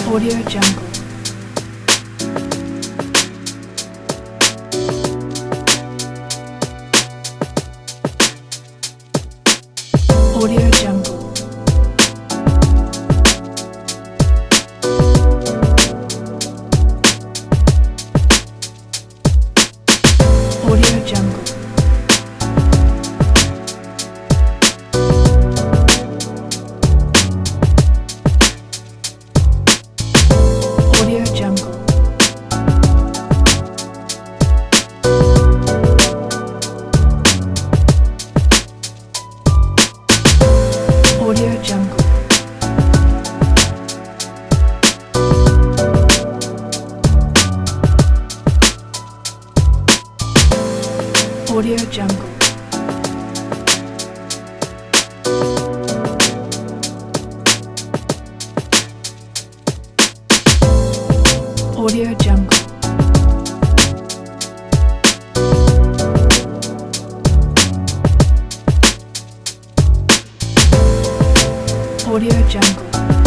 Audio Jungle. Audio Jungle. Audio Jungle. Audio Jungle. Audio Jungle. Audio Jungle. Audio Jungle. Audio Jungle.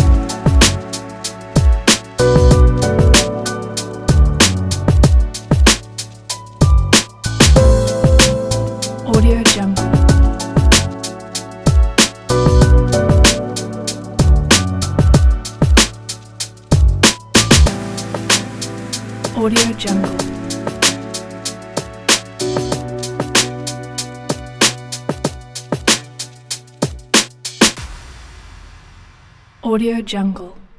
Audio Jungle. Audio Jungle. Audio Jungle.